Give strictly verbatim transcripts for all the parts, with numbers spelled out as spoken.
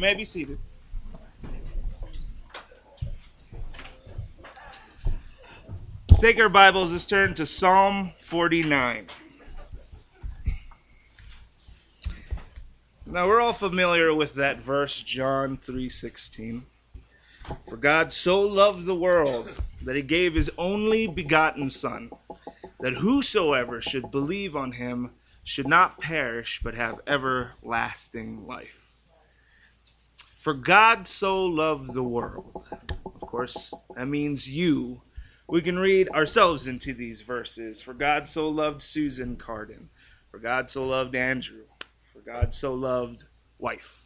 may be seated. Let's take our Bibles. Let's turn to Psalm forty-nine. Now, we're all familiar with that verse, John three sixteen. For God so loved the world that he gave his only begotten Son, that whosoever should believe on him should not perish, but have everlasting life. For God so loved the world. Of course, that means you. We can read ourselves into these verses. For God so loved Susan Carden. For God so loved Andrew. For God so loved wife.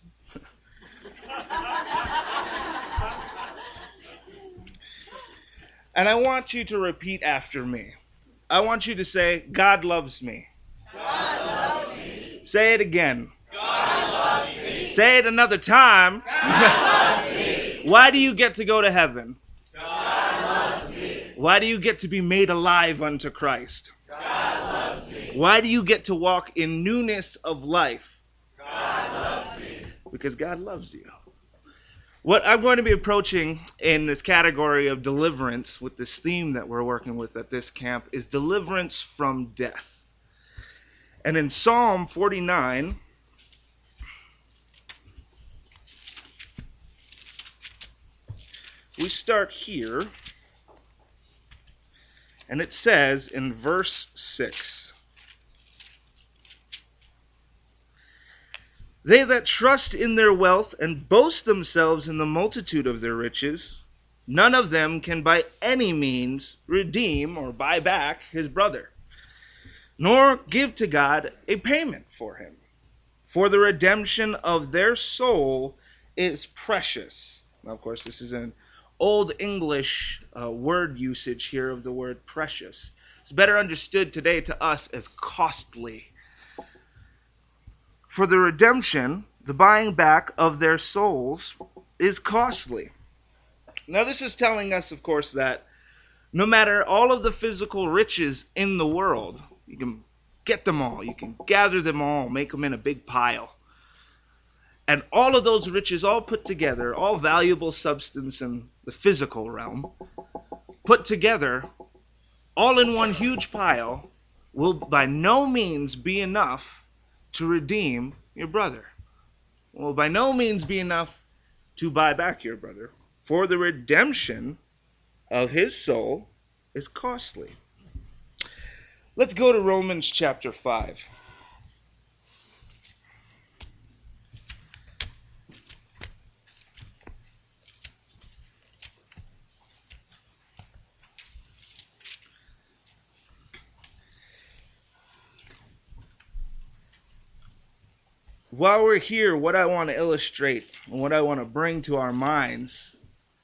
And I want you to repeat after me. I want you to say, God loves me. God loves me. Say it again. God loves me. Say it another time. God loves me. Why do you get to go to heaven? God loves me. Why do you get to be made alive unto Christ? God loves me. Why do you get to walk in newness of life? God loves me. Because God loves you. What I'm going to be approaching in this category of deliverance with this theme that we're working with at this camp is deliverance from death. And in Psalm forty-nine, we start here, and it says in verse six, they that trust in their wealth and boast themselves in the multitude of their riches, none of them can by any means redeem or buy back his brother, nor give to God a payment for him. For the redemption of their soul is precious. Now, of course, this is an Old English uh, word usage here of the word precious. It's better understood today to us as costly. For the redemption, the buying back of their souls, is costly. Now, this is telling us, of course, that no matter all of the physical riches in the world, you can get them all, you can gather them all, make them in a big pile. And all of those riches all put together, all valuable substance in the physical realm, put together, all in one huge pile, will by no means be enough to redeem your brother. Will by no means be enough to buy back your brother. For the redemption of his soul is costly. Let's go to Romans chapter five. While we're here, what I want to illustrate and what I want to bring to our minds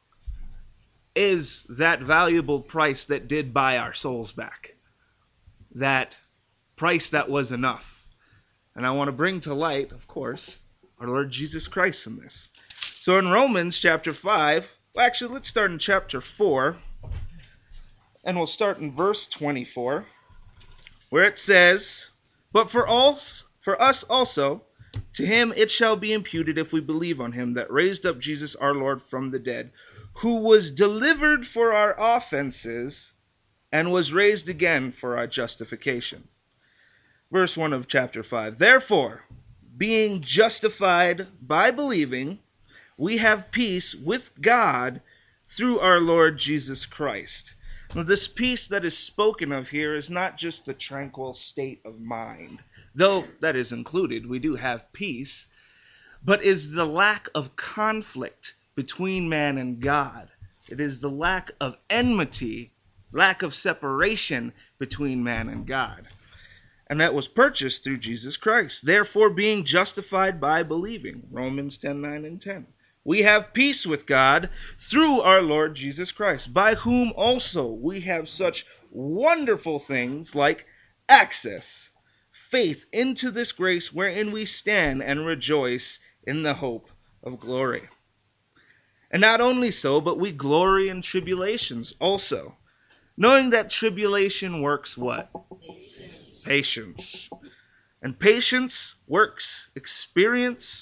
is that valuable price that did buy our souls back. That price that was enough. And I want to bring to light, of course, our Lord Jesus Christ in this. So in Romans chapter five, well, actually let's start in chapter four, and we'll start in verse twenty-four, where it says, But for us, for us also, to him it shall be imputed if we believe on him that raised up Jesus our Lord from the dead, who was delivered for our offenses and was raised again for our justification. Verse one of chapter five. Therefore, being justified by believing, we have peace with God through our Lord Jesus Christ. Now, this peace that is spoken of here is not just the tranquil state of mind, though that is included. We do have peace, but is the lack of conflict between man and God. It is the lack of enmity, lack of separation between man and God. And that was purchased through Jesus Christ. Therefore, being justified by believing, Romans ten, nine, and ten. We have peace with God through our Lord Jesus Christ, by whom also we have such wonderful things like access, faith into this grace wherein we stand and rejoice in the hope of glory. And not only so, but we glory in tribulations also, knowing that tribulation works what? Patience. And patience works experience,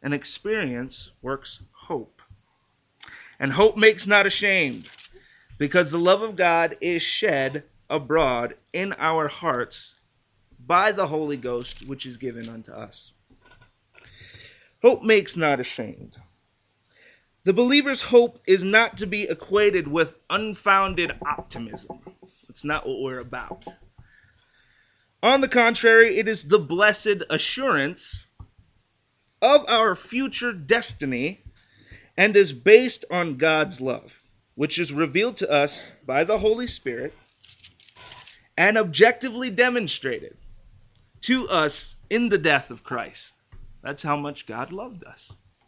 and experience works hope. And hope makes not ashamed, because the love of God is shed abroad in our hearts by the Holy Ghost, which is given unto us. Hope makes not ashamed. The believer's hope is not to be equated with unfounded optimism. It's not what we're about. On the contrary, it is the blessed assurance of our future destiny and is based on God's love, which is revealed to us by the Holy Spirit and objectively demonstrated to us in the death of Christ. That's how much God loved us.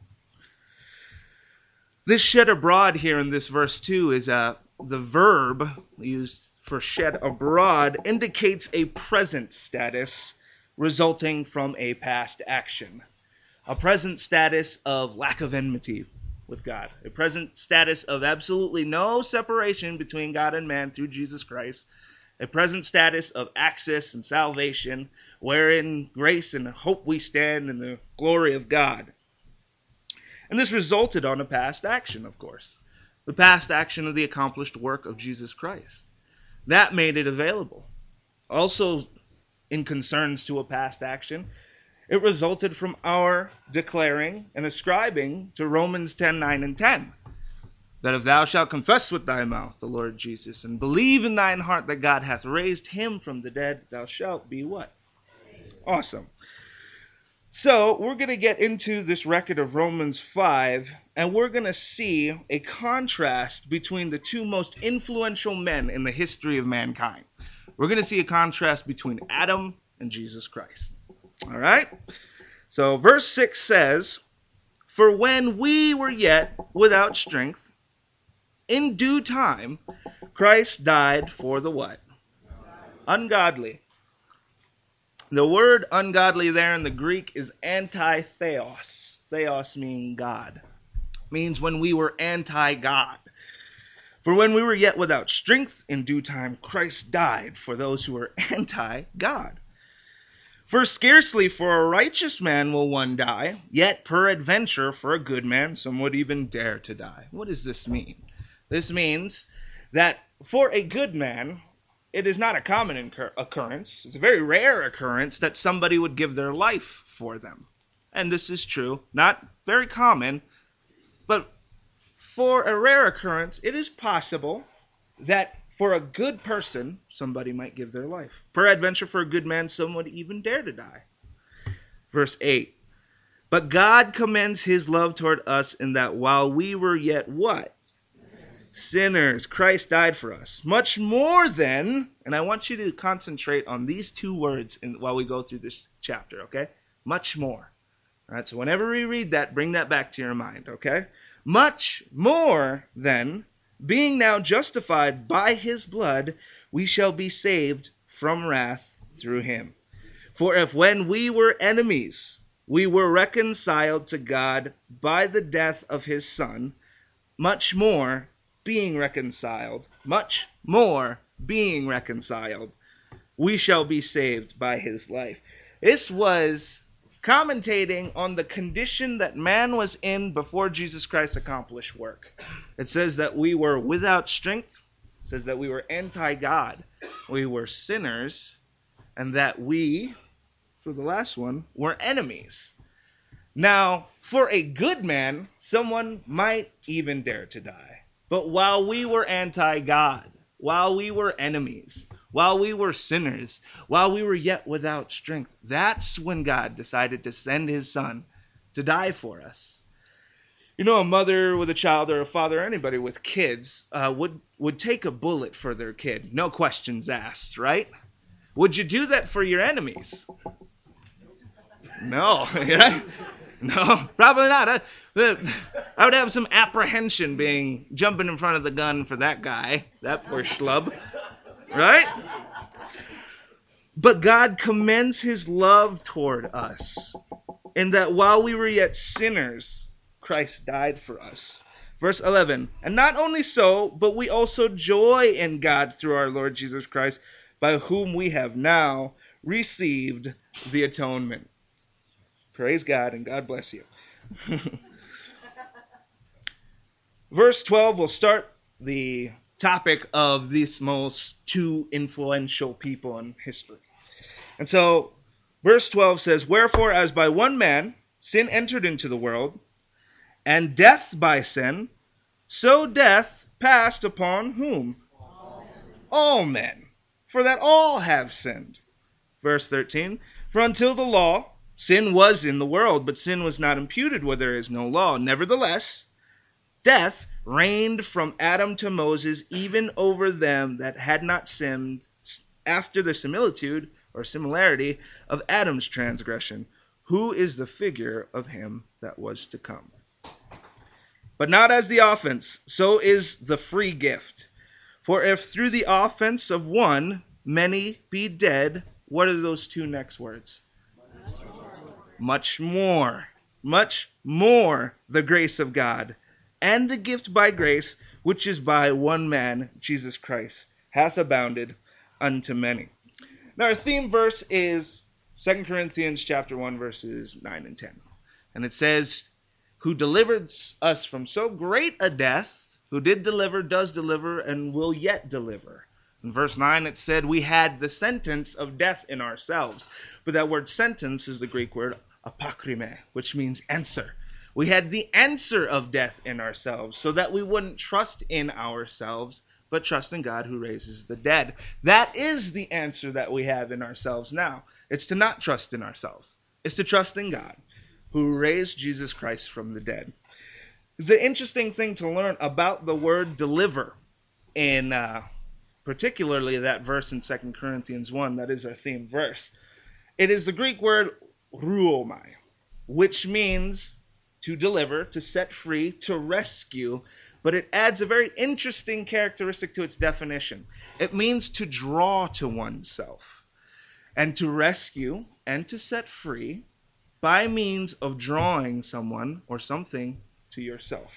This shed abroad here in this verse two is uh, the verb used for shed abroad indicates a present status resulting from a past action. A present status of lack of enmity with God. A present status of absolutely no separation between God and man through Jesus Christ. A present status of access and salvation, wherein grace and hope we stand in the glory of God. And this resulted on a past action, of course. The past action of the accomplished work of Jesus Christ. That made it available. Also, in concerns to a past action, it resulted from our declaring and ascribing to Romans ten, nine, and ten. That if thou shalt confess with thy mouth the Lord Jesus, and believe in thine heart that God hath raised him from the dead, thou shalt be what? Awesome. So, we're going to get into this record of Romans five, and we're going to see a contrast between the two most influential men in the history of mankind. We're going to see a contrast between Adam and Jesus Christ. All right? So, verse six says, "For when we were yet without strength, in due time, Christ died for the what? Ungodly." The word ungodly there in the Greek is anti-theos. Theos meaning God. Means when we were anti-God. For when we were yet without strength, in due time Christ died for those who were anti-God. For scarcely for a righteous man will one die, yet peradventure for a good man some would even dare to die. What does this mean? This means that for a good man, it is not a common incur- occurrence. It's a very rare occurrence that somebody would give their life for them. And this is true. Not very common, but for a rare occurrence, it is possible that for a good person, somebody might give their life. Peradventure for a good man, some would even dare to die. Verse eight. But God commends his love toward us in that while we were yet what? Sinners, Christ died for us. Much more than, and I want you to concentrate on these two words in, while we go through this chapter, okay? Much more. All right, so whenever we read that, bring that back to your mind, okay? Much more than, being now justified by his blood, we shall be saved from wrath through him. For if when we were enemies, we were reconciled to God by the death of his Son, much more, being reconciled, much more being reconciled, we shall be saved by his life. This was commentating on the condition that man was in before Jesus Christ accomplished work. It says that we were without strength. It says that we were anti-God. We were sinners. And that we, for the last one, were enemies. Now, for a good man, someone might even dare to die. But while we were anti-God, while we were enemies, while we were sinners, while we were yet without strength, that's when God decided to send his Son to die for us. You know, a mother with a child or a father, or anybody with kids, uh, would, would take a bullet for their kid. No questions asked, right? Would you do that for your enemies? No, right? No, probably not. I, I would have some apprehension being jumping in front of the gun for that guy, that poor schlub, right? But God commends his love toward us in that while we were yet sinners, Christ died for us. Verse eleven, and not only so, but we also joy in God through our Lord Jesus Christ, by whom we have now received the atonement. Praise God, and God bless you. Verse twelve will start the topic of these most two influential people in history. And so, verse twelve says, "Wherefore, as by one man sin entered into the world, and death by sin, so death passed upon" whom? All men. All men. For that all have sinned. Verse thirteen, "For until the law, sin was in the world, but sin was not imputed where there is no law. Nevertheless, death reigned from Adam to Moses, even over them that had not sinned, after the similitude or similarity of Adam's transgression, who is the figure of him that was to come. But not as the offense, so is the free gift. For if through the offense of one many be dead," what are those two next words? Much more. Much more the grace of God, and the gift by grace, which is by one man, Jesus Christ, hath abounded unto many. Now our theme verse is Second Corinthians chapter one, verses nine and ten. And it says, "Who delivered us from so great a death," who did deliver, does deliver, and will yet deliver. In verse nine it said, "We had the sentence of death in ourselves." But that word sentence is the Greek word apokryme, which means answer. We had the answer of death in ourselves, so that we wouldn't trust in ourselves, but trust in God who raises the dead. That is the answer that we have in ourselves now. It's to not trust in ourselves. It's to trust in God who raised Jesus Christ from the dead. It's an interesting thing to learn about the word deliver, in uh, particularly that verse in Second Corinthians one. That is our theme verse. It is the Greek word ruomai, which means to deliver, to set free, to rescue, but it adds a very interesting characteristic to its definition. It means to draw to oneself, and to rescue and to set free by means of drawing someone or something to yourself.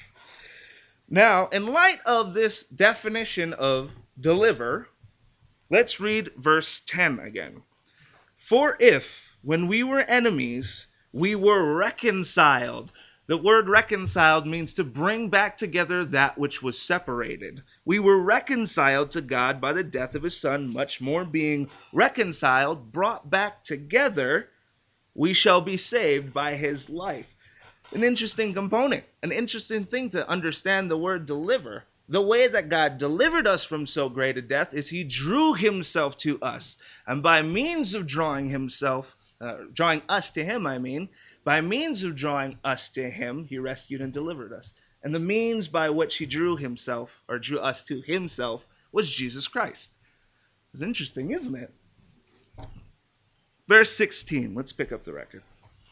Now, in light of this definition of deliver, let's read verse ten again. "For if, when we were enemies, we were reconciled." The word reconciled means to bring back together that which was separated. "We were reconciled to God by the death of his Son, much more being reconciled, brought back together, we shall be saved by his life." An interesting component, an interesting thing to understand the word deliver. The way that God delivered us from so great a death is he drew himself to us. And by means of drawing himself, uh, drawing us to him, I mean, by means of drawing us to him, he rescued and delivered us. And the means by which he drew himself, or drew us to himself, was Jesus Christ. It's interesting, isn't it? Verse sixteen, let's pick up the record.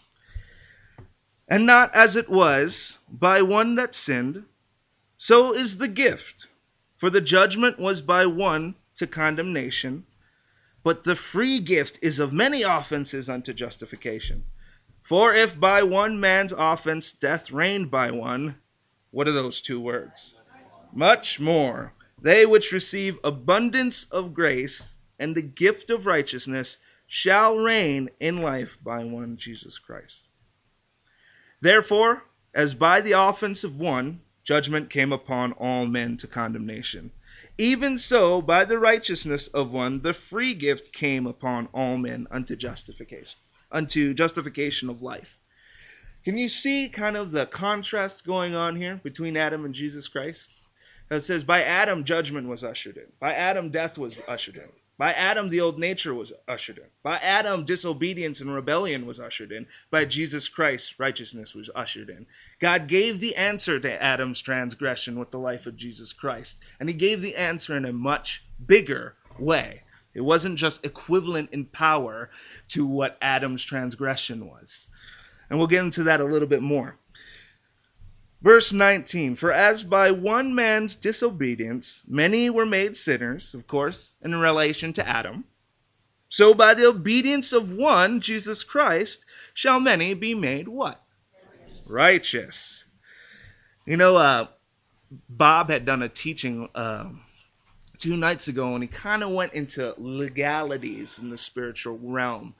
"And not as it was by one that sinned, so is the gift. For the judgment was by one to condemnation, but the free gift is of many offenses unto justification. For if by one man's offense death reigned by one," what are those two words? "Much more, they which receive abundance of grace and the gift of righteousness shall reign in life by one Jesus Christ. Therefore, as by the offense of one, judgment came upon all men to condemnation, even so by the righteousness of one, the free gift came upon all men unto justification. unto justification of life." Can you see kind of the contrast going on here between Adam and Jesus Christ? It says, by Adam, judgment was ushered in. By Adam, death was ushered in. By Adam, the old nature was ushered in. By Adam, disobedience and rebellion was ushered in. By Jesus Christ, righteousness was ushered in. God gave the answer to Adam's transgression with the life of Jesus Christ. And he gave the answer in a much bigger way. It wasn't just equivalent in power to what Adam's transgression was. And we'll get into that a little bit more. Verse nineteen, "For as by one man's disobedience many were made sinners," of course, in relation to Adam, "so by the obedience of one, Jesus Christ, shall many be made" what? Righteous. You know, uh, Bob had done a teaching uh, two nights ago, and he kind of went into legalities in the spiritual realm.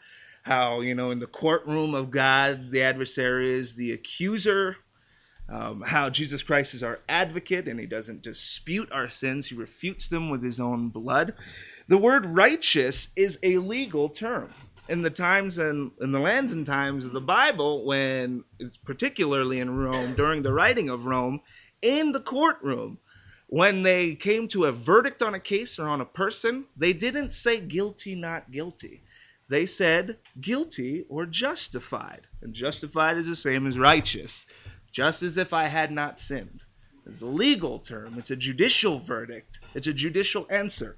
how, you know, in the courtroom of God, the adversary is the accuser. Um, how Jesus Christ is our advocate, and he doesn't dispute our sins. He refutes them with his own blood. The word righteous is a legal term. In the times and in the lands and times of the Bible, when, particularly in Rome, during the writing of Rome, in the courtroom, when they came to a verdict on a case or on a person, they didn't say guilty, not guilty. They said guilty or justified. And justified is the same as righteous. Just as if I had not sinned. It's a legal term. It's a judicial verdict. It's a judicial answer.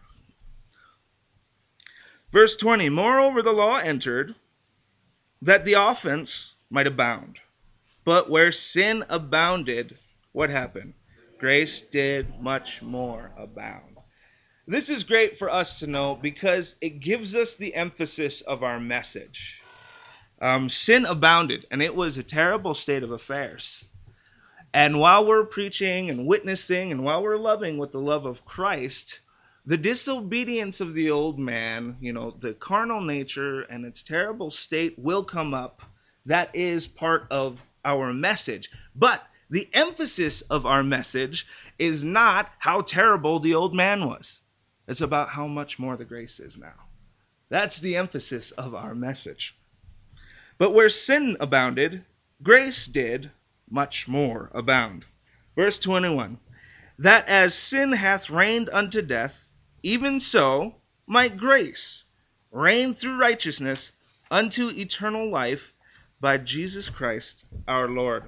Verse twenty, moreover the law entered, that the offense might abound. But where sin abounded, what happened? Grace did much more abound. This is great for us to know because it gives us the emphasis of our message. Um, sin abounded, and it was a terrible state of affairs. And while we're preaching and witnessing, and while we're loving with the love of Christ, the disobedience of the old man, you know, the carnal nature and its terrible state will come up. That is part of our message. But the emphasis of our message is not how terrible the old man was. It's about how much more the grace is now. That's the emphasis of our message. But where sin abounded, grace did much more abound. Verse twenty-one, that as sin hath reigned unto death, even so might grace reign through righteousness unto eternal life by Jesus Christ our Lord.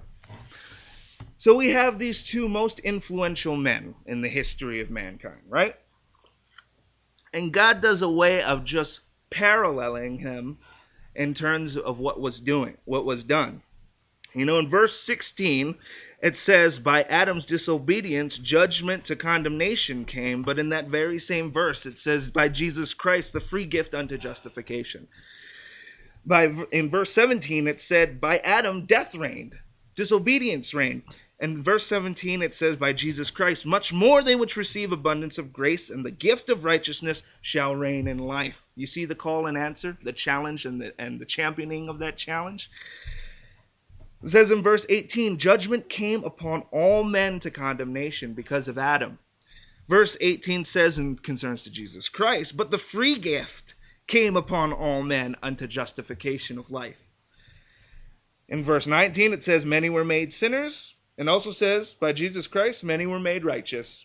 So we have these two most influential men in the history of mankind, right? And God does a way of just paralleling him in terms of what was doing, what was done. You know, in verse sixteen, it says, by Adam's disobedience, judgment to condemnation came. But in that very same verse, it says, by Jesus Christ, the free gift unto justification. By, in verse seventeen, it said, by Adam, death reigned, disobedience reigned. And in verse seventeen, it says, by Jesus Christ, much more they which receive abundance of grace, and the gift of righteousness shall reign in life. You see the call and answer, the challenge and the, and the championing of that challenge? It says in verse eighteen, judgment came upon all men to condemnation because of Adam. Verse eighteen says, and concerns to Jesus Christ, but the free gift came upon all men unto justification of life. In verse nineteen, it says, many were made sinners, and also says, by Jesus Christ, many were made righteous.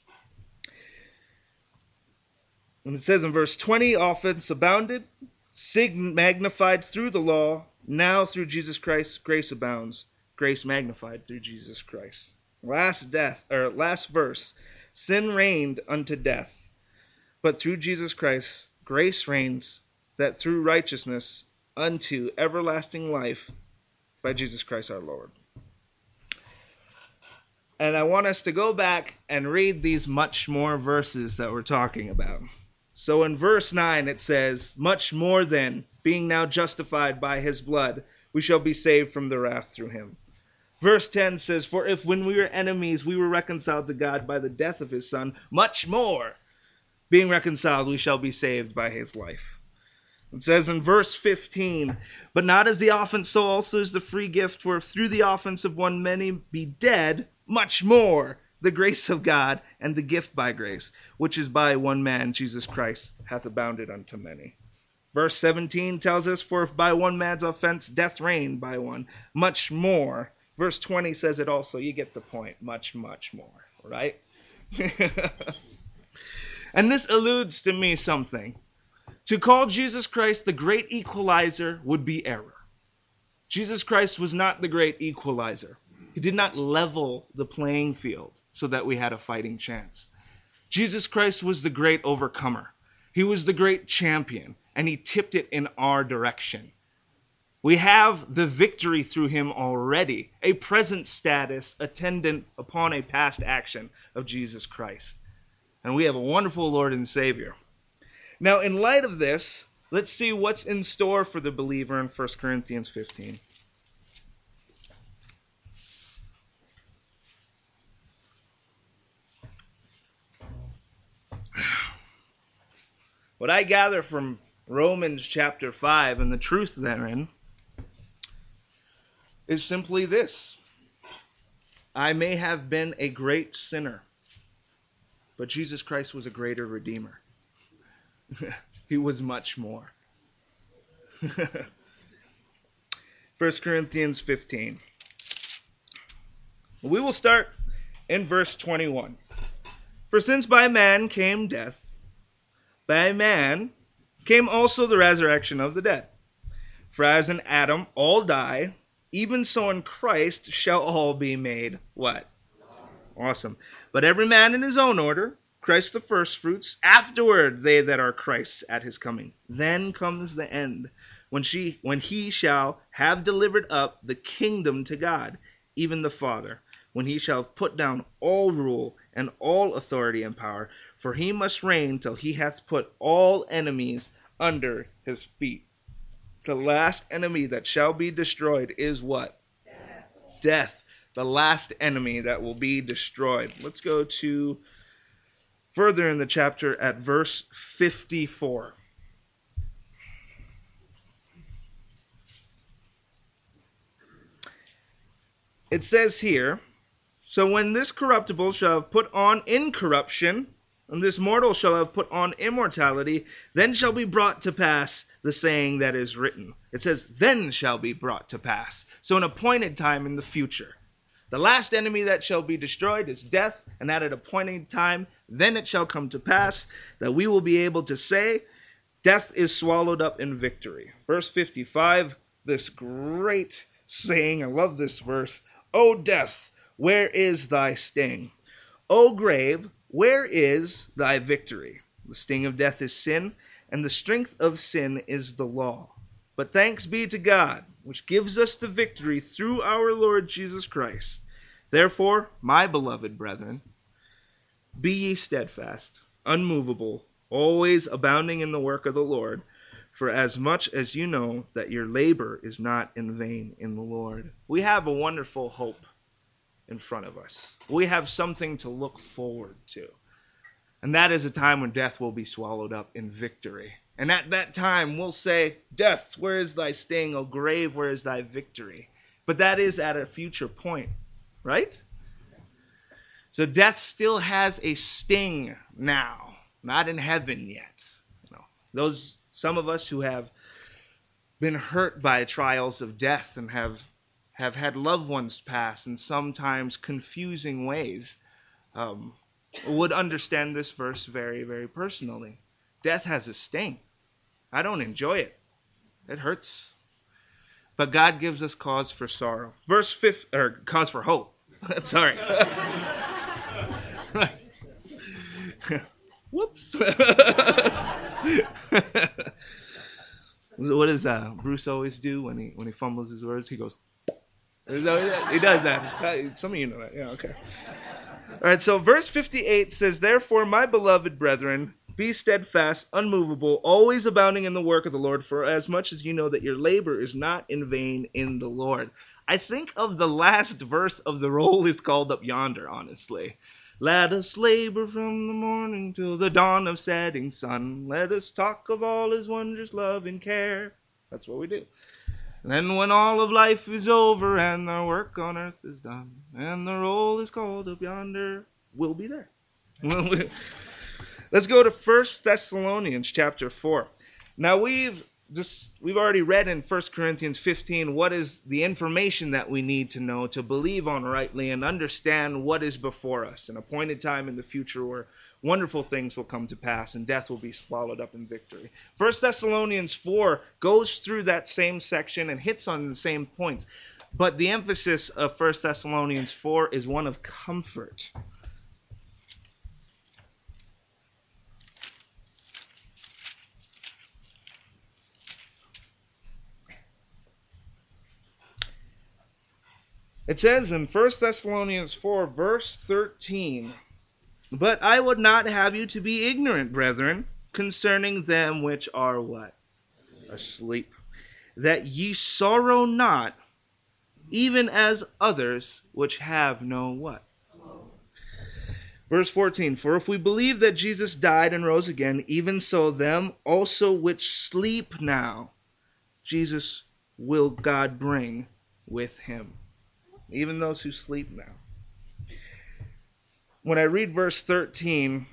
And it says in verse twenty, offense abounded, sin magnified through the law, now through Jesus Christ, grace abounds, grace magnified through Jesus Christ. Last death, or last verse, sin reigned unto death, but through Jesus Christ, grace reigns, that through righteousness unto everlasting life by Jesus Christ our Lord. And I want us to go back and read these much more verses that we're talking about. So in verse nine it says, much more then, being now justified by his blood, we shall be saved from the wrath through him. Verse ten says, for if when we were enemies we were reconciled to God by the death of his Son, much more, being reconciled, we shall be saved by his life. It says in verse fifteen, but not as the offense, so also is the free gift, for if through the offense of one many be dead, much more the grace of God and the gift by grace, which is by one man, Jesus Christ, hath abounded unto many. Verse seventeen tells us, for if by one man's offense death reigned by one, much more. Verse twenty says it also. You get the point. Much, much more. Right? And this alludes to me something. To call Jesus Christ the great equalizer would be error. Jesus Christ was not the great equalizer. He did not level the playing field so that we had a fighting chance. Jesus Christ was the great overcomer. He was the great champion, and he tipped it in our direction. We have the victory through him already, a present status attendant upon a past action of Jesus Christ. And we have a wonderful Lord and Savior. Now, in light of this, let's see what's in store for the believer in First Corinthians fifteen. What I gather from Romans chapter five, and the truth therein is simply this: I may have been a great sinner, but Jesus Christ was a greater redeemer. He was much more. First Corinthians fifteen. We will start in verse twenty-one. For since by man came death, by man came also the resurrection of the dead. For as in Adam all die, even so in Christ shall all be made what? Awesome. But every man in his own order, Christ the firstfruits, afterward they that are Christ's at his coming. Then comes the end, when she when he shall have delivered up the kingdom to God, even the Father, when he shall put down all rule and all authority and power, for he must reign till he hath put all enemies under his feet. The last enemy that shall be destroyed is what? Death. Death. The last enemy that will be destroyed. Let's go to further in the chapter at verse fifty-four. It says here, so when this corruptible shall have put on incorruption, and this mortal shall have put on immortality, then shall be brought to pass the saying that is written. It says, then shall be brought to pass. So an appointed time in the future. The last enemy that shall be destroyed is death, and at an appointed time, then it shall come to pass that we will be able to say, death is swallowed up in victory. Verse fifty-five, this great saying, I love this verse. O death, where is thy sting? O grave, where is thy victory? The sting of death is sin, and the strength of sin is the law. But thanks be to God, which gives us the victory through our Lord Jesus Christ. Therefore, my beloved brethren, be ye steadfast, unmovable, always abounding in the work of the Lord, for as much as you know that your labor is not in vain in the Lord. We have a wonderful hope in front of us. We have something to look forward to. And that is a time when death will be swallowed up in victory. And at that time we'll say, death, where is thy sting? O grave, where is thy victory? But that is at a future point, right? So death still has a sting now, not in heaven yet. You know, those some of us who have been hurt by trials of death and have have had loved ones pass in sometimes confusing ways, um, would understand this verse very, very personally. Death has a sting. I don't enjoy it. It hurts. But God gives us cause for sorrow. Verse fifth, or cause for hope. Sorry. Right. Whoops. What does uh, Bruce always do when he when he fumbles his words? He goes. He does that. Some of you know that. Yeah, okay. All right, so verse fifty-eight says, therefore, my beloved brethren, be steadfast, unmovable, always abounding in the work of the Lord, for as much as you know that your labor is not in vain in the Lord. I think of the last verse of the roll is called Up Yonder, honestly. Let us labor from the morning till the dawn of setting sun. Let us talk of all his wondrous love and care. That's what we do. And then when all of life is over and our work on earth is done, and the roll is called Up Yonder, we'll be there. Let's go to First Thessalonians chapter four. Now we've just we've already read in First Corinthians fifteen what is the information that we need to know to believe on rightly and understand what is before us, an appointed time in the future where wonderful things will come to pass and death will be swallowed up in victory. First Thessalonians four goes through that same section and hits on the same points, but the emphasis of First Thessalonians four is one of comfort. It says in First Thessalonians four, verse thirteen, but I would not have you to be ignorant, brethren, concerning them which are what? Asleep. That ye sorrow not, even as others which have no what? Verse fourteen, for if we believe that Jesus died and rose again, even so them also which sleep now, Jesus will God bring with him. Even those who sleep now. When I read verse thirteen,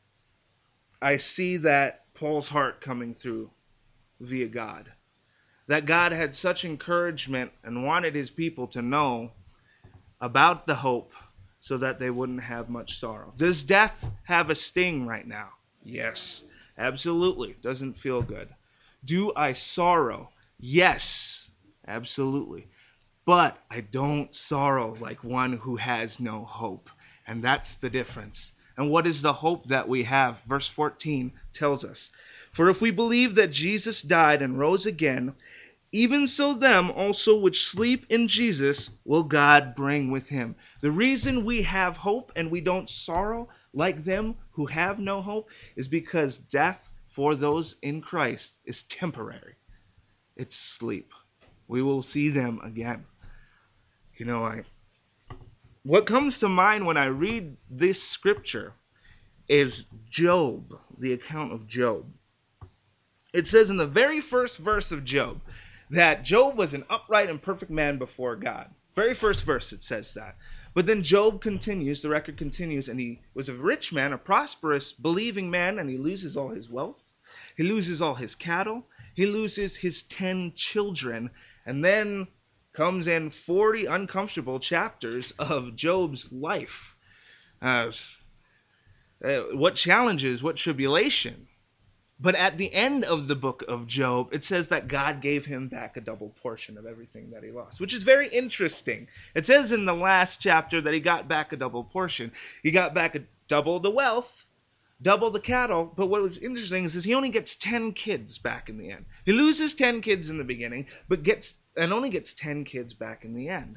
I see that Paul's heart coming through via God. That God had such encouragement and wanted his people to know about the hope so that they wouldn't have much sorrow. Does death have a sting right now? Yes, absolutely. Doesn't feel good. Do I sorrow? Yes, absolutely. But I don't sorrow like one who has no hope. And that's the difference. And what is the hope that we have? Verse fourteen tells us, for if we believe that Jesus died and rose again, even so them also which sleep in Jesus will God bring with him. The reason we have hope and we don't sorrow like them who have no hope is because death for those in Christ is temporary. It's sleep. We will see them again. You know, I what comes to mind when I read this scripture is Job, the account of Job. It says in the very first verse of Job that Job was an upright and perfect man before God. Very first verse it says that. But then Job continues, the record continues, and he was a rich man, a prosperous, believing man, and he loses all his wealth. He loses all his cattle. He loses his ten children. And then comes in forty uncomfortable chapters of Job's life. Uh, uh, what challenges, what tribulation. But at the end of the book of Job, it says that God gave him back a double portion of everything that he lost, which is very interesting. It says in the last chapter that he got back a double portion. He got back a, double the wealth, double the cattle, but what was interesting is, is he only gets ten kids back in the end. He loses ten kids in the beginning, but gets and only gets ten kids back in the end.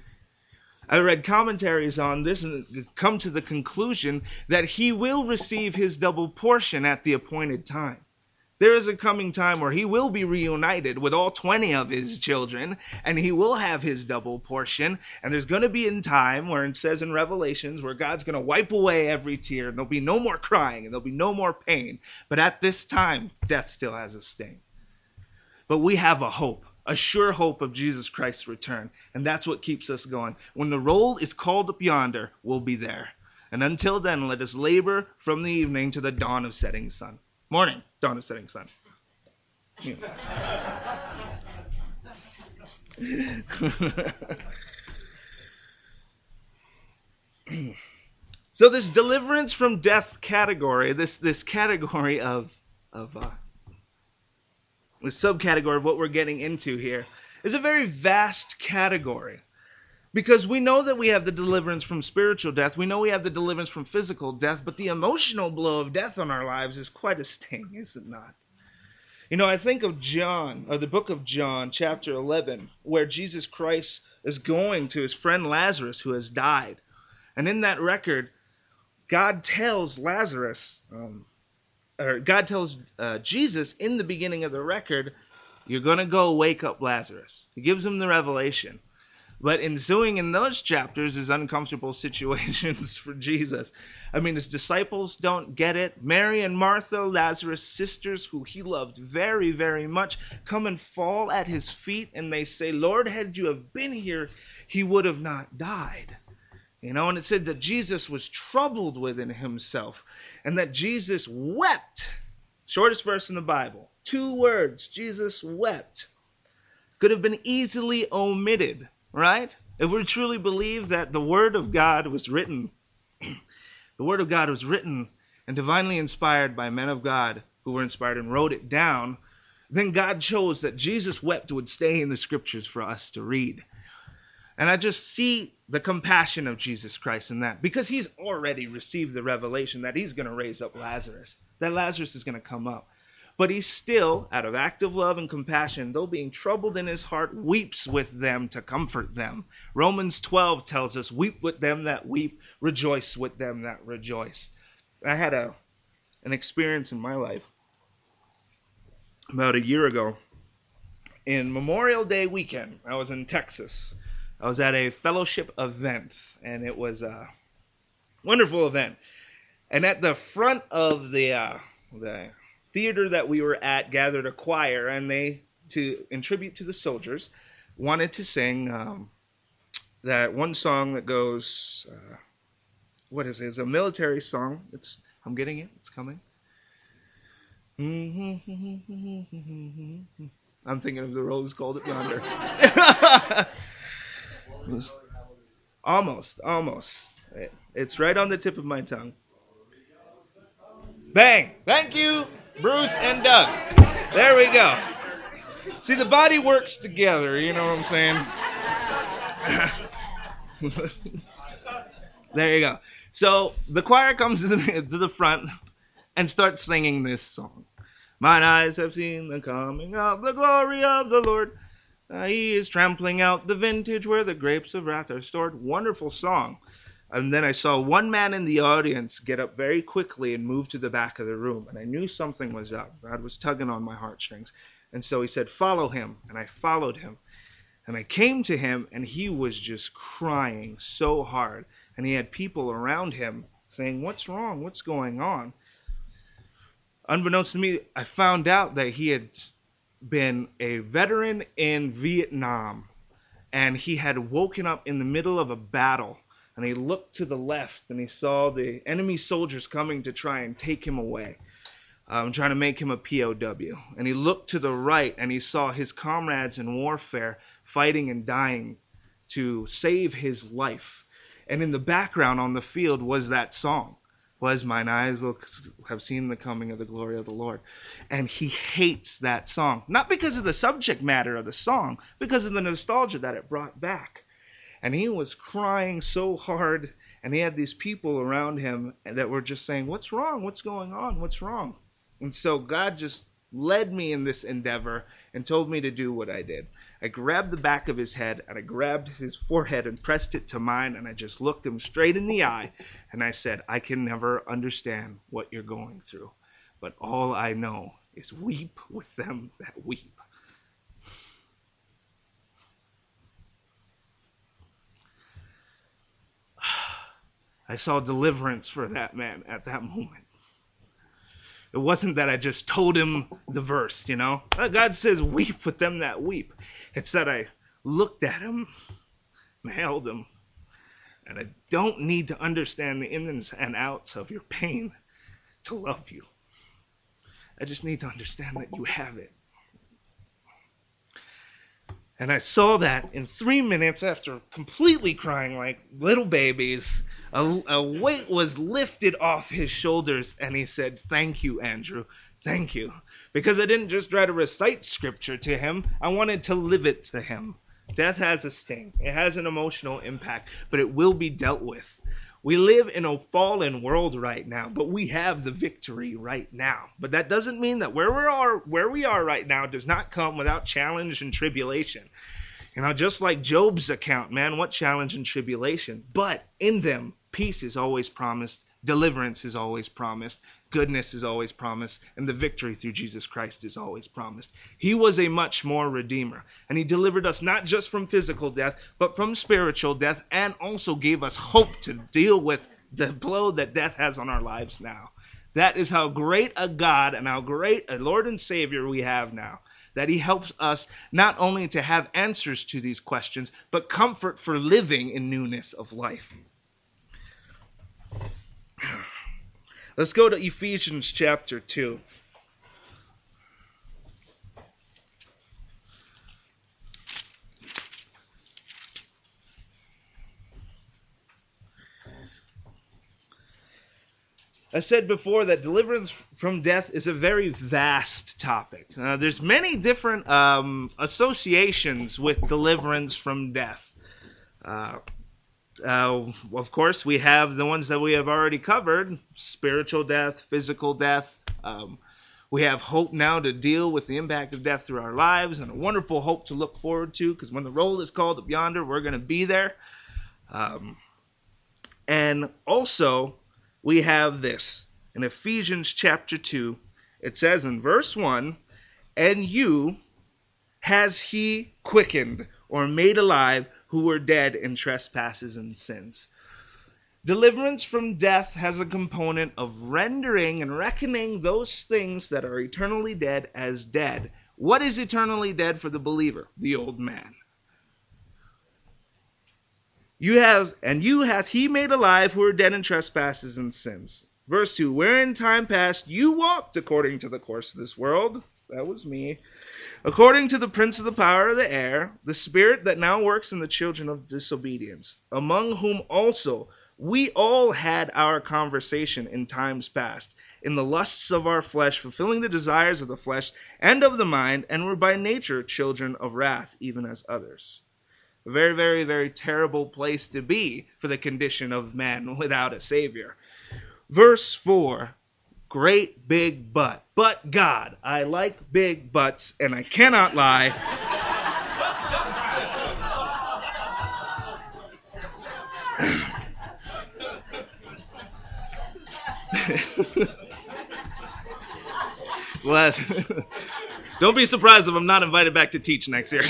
I read commentaries on this and come to the conclusion that he will receive his double portion at the appointed time. There is a coming time where he will be reunited with all twenty of his children, and he will have his double portion. And there's going to be a time where it says in Revelations where God's going to wipe away every tear, and there'll be no more crying, and there'll be no more pain. But at this time, death still has a sting. But we have a hope. A sure hope of Jesus Christ's return. And that's what keeps us going. When the roll is called up yonder, we'll be there. And until then, let us labor from the evening to the dawn of setting sun. Morning, dawn of setting sun. Yeah. So this deliverance from death category, this, this category of, of uh, the subcategory of what we're getting into here is a very vast category, because we know that we have the deliverance from spiritual death, we know we have the deliverance from physical death, but the emotional blow of death on our lives is quite a sting, is it not? You know, I think of John, or the book of John, chapter eleven, where Jesus Christ is going to his friend Lazarus who has died. And in that record, God tells Lazarus, um, or God tells uh, Jesus in the beginning of the record, you're going to go wake up Lazarus. He gives him the revelation. But ensuing in those chapters is uncomfortable situations for Jesus. I mean, his disciples don't get it. Mary and Martha, Lazarus' sisters, who he loved very, very much, come and fall at his feet, and they say, Lord, had you have been here, he would have not died. You know, and it said that Jesus was troubled within himself, and that Jesus wept. Shortest verse in the Bible. Two words, Jesus wept. Could have been easily omitted, right? If we truly believe that the Word of God was written, the Word of God was written and divinely inspired by men of God who were inspired and wrote it down, then God chose that Jesus wept would stay in the Scriptures for us to read. And I just see the compassion of Jesus Christ in that, because he's already received the revelation that he's going to raise up Lazarus, that Lazarus is going to come up. But he still, out of active love and compassion, though being troubled in his heart, weeps with them to comfort them. Romans twelve tells us, weep with them that weep, rejoice with them that rejoice. I had a an experience in my life about a year ago. In Memorial Day weekend, I was in Texas. I was at a fellowship event, and it was uh, Wonderful event. And at the front of the uh, the theater that we were at gathered a choir, and they, to in tribute to the soldiers, wanted to sing um, that one song that goes, uh, what is it? It's a military song. It's I'm getting it. It's coming. I'm thinking of The Rose Called Up Yonder. almost, almost. It's right on the tip of my tongue. Bang! Thank you, Bruce and Doug. There we go. See, the body works together, you know what I'm saying? There you go. So the choir comes to the, to the front and starts singing this song. Mine eyes have seen the coming of the glory of the Lord. Uh, he is trampling out the vintage where the grapes of wrath are stored. Wonderful song. And then I saw one man in the audience get up very quickly and move to the back of the room. And I knew something was up. God was tugging on my heartstrings. And so he said, follow him. And I followed him. And I came to him, and he was just crying so hard. And he had people around him saying, what's wrong? What's going on? Unbeknownst to me, I found out that he had been a veteran in Vietnam. And he had woken up in the middle of a battle. And he looked to the left, and he saw the enemy soldiers coming to try and take him away, um, trying to make him a P O W. And he looked to the right, and he saw his comrades in warfare fighting and dying to save his life. And in the background on the field was that song, was mine eyes look, have seen the coming of the glory of the Lord. And he hates that song, not because of the subject matter of the song, because of the nostalgia that it brought back. And he was crying so hard, and he had these people around him that were just saying, what's wrong? What's going on? What's wrong? And so God just led me in this endeavor and told me to do what I did. I grabbed the back of his head, and I grabbed his forehead and pressed it to mine, and I just looked him straight in the eye, and I said, I can never understand what you're going through, but all I know is weep with them that weep. I saw deliverance for that man at that moment. It wasn't that I just told him the verse, you know. God says, weep with them that weep. It's that I looked at him and held him. And I don't need to understand the ins and outs of your pain to love you. I just need to understand that you have it. And I saw that in three minutes after completely crying like little babies. A, a weight was lifted off his shoulders, and he said, thank you, Andrew. Thank you. Because I didn't just try to recite scripture to him. I wanted to live it to him. Death has a sting. It has an emotional impact, but it will be dealt with. We live in a fallen world right now, but we have the victory right now. But that doesn't mean that where we are, where we are right now does not come without challenge and tribulation. You know, just like Job's account, man, what challenge and tribulation. But in them, peace is always promised, deliverance is always promised, goodness is always promised, and the victory through Jesus Christ is always promised. He was a much more redeemer, and he delivered us not just from physical death, but from spiritual death, and also gave us hope to deal with the blow that death has on our lives now. That is how great a God and how great a Lord and Savior we have now. That he helps us not only to have answers to these questions, but comfort for living in newness of life. Let's go to Ephesians chapter two. I said before that deliverance from death is a very vast topic. Uh, there's many different um, associations with deliverance from death. Uh, uh, of course, we have the ones that we have already covered: spiritual death, physical death. Um, we have hope now to deal with the impact of death through our lives, and a wonderful hope to look forward to, because when the roll is called up yonder, we're going to be there. Um, and also, we have this in Ephesians chapter two. It says in verse one, and you has he quickened or made alive who were dead in trespasses and sins. Deliverance from death has a component of rendering and reckoning those things that are eternally dead as dead. What is eternally dead for the believer? The old man. You have, and you hath he made alive who are dead in trespasses and sins. Verse two, where in time past you walked according to the course of this world. That was me. According to the prince of the power of the air, the spirit that now works in the children of disobedience, among whom also we all had our conversation in times past, in the lusts of our flesh, fulfilling the desires of the flesh and of the mind, and were by nature children of wrath, even as others. A very, very, very terrible place to be for the condition of man without a Savior. Verse four, great big butt. But God, I like big butts, and I cannot lie. Well, don't be surprised if I'm not invited back to teach next year.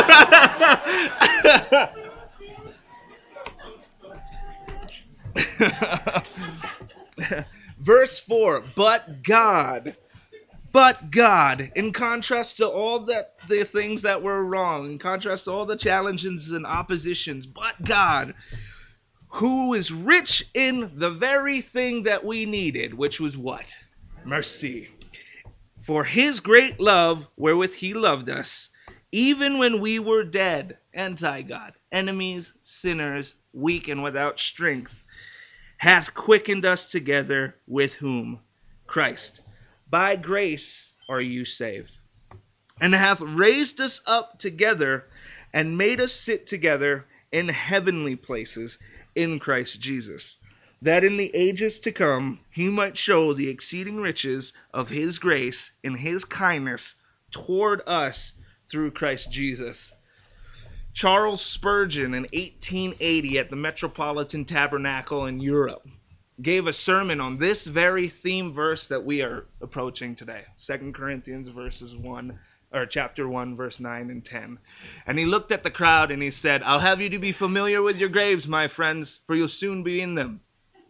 Verse four, but God, but God, in contrast to all that the things that were wrong, in contrast to all the challenges and oppositions, but God, who is rich in the very thing that we needed, which was what? Mercy. For his great love, wherewith he loved us, even when we were dead, anti-God, enemies, sinners, weak and without strength, hath quickened us together with whom? Christ. By grace are you saved, and hath raised us up together, and made us sit together in heavenly places in Christ Jesus, that in the ages to come he might show the exceeding riches of his grace in his kindness toward us through Christ Jesus. Charles Spurgeon in eighteen eighty at the Metropolitan Tabernacle in Europe gave a sermon on this very theme verse that we are approaching today. Second Corinthians verses one or chapter one, verse nine and ten. And he looked at the crowd and he said, I'll have you to be familiar with your graves, my friends, for you'll soon be in them.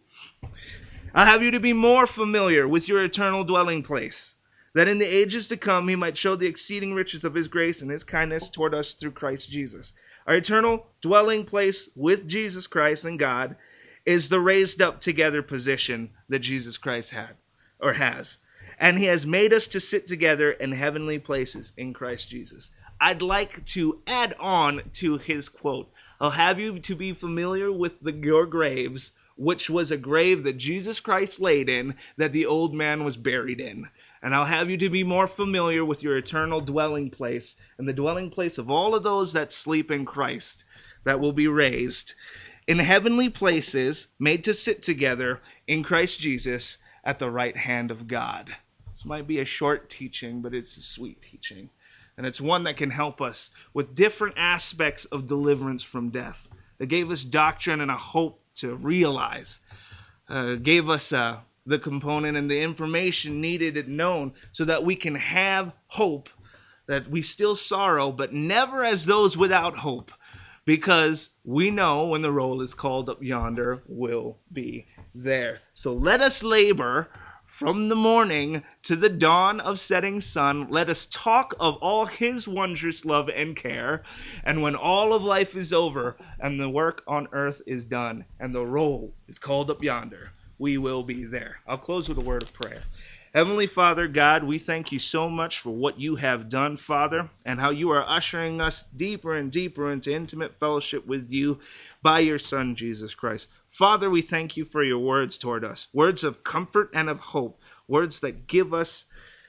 I'll have you to be more familiar with your eternal dwelling place, that in the ages to come he might show the exceeding riches of his grace and his kindness toward us through Christ Jesus. Our eternal dwelling place with Jesus Christ and God is the raised up together position that Jesus Christ had or has. And he has made us to sit together in heavenly places in Christ Jesus. I'd like to add on to his quote. I'll have you to be familiar with the, your graves, which was a grave that Jesus Christ laid in, that the old man was buried in. And I'll have you to be more familiar with your eternal dwelling place, and the dwelling place of all of those that sleep in Christ, that will be raised in heavenly places, made to sit together in Christ Jesus at the right hand of God. This might be a short teaching, but it's a sweet teaching. And it's one that can help us with different aspects of deliverance from death. It gave us doctrine and a hope to realize. Uh, gave us uh, the component and the information needed and known so that we can have hope, that we still sorrow, but never as those without hope. Because we know when the roll is called up yonder, we'll be there. So let us labor from the morning to the dawn of setting sun. Let us talk of all his wondrous love and care. And when all of life is over and the work on earth is done and the roll is called up yonder, we will be there. I'll close with a word of prayer. Heavenly Father, God, we thank you so much for what you have done, Father, and how you are ushering us deeper and deeper into intimate fellowship with you by your Son, Jesus Christ. Father, we thank you for your words toward us, words of comfort and of hope, words that give us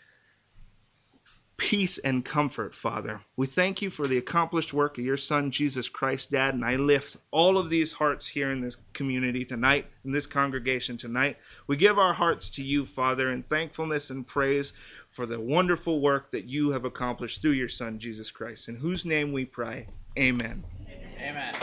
peace and comfort, Father. We thank you for the accomplished work of your Son, Jesus Christ, Dad, and I lift all of these hearts here in this community tonight, in this congregation tonight. We give our hearts to you, Father, in thankfulness and praise for the wonderful work that you have accomplished through your Son, Jesus Christ, in whose name we pray. Amen. Amen.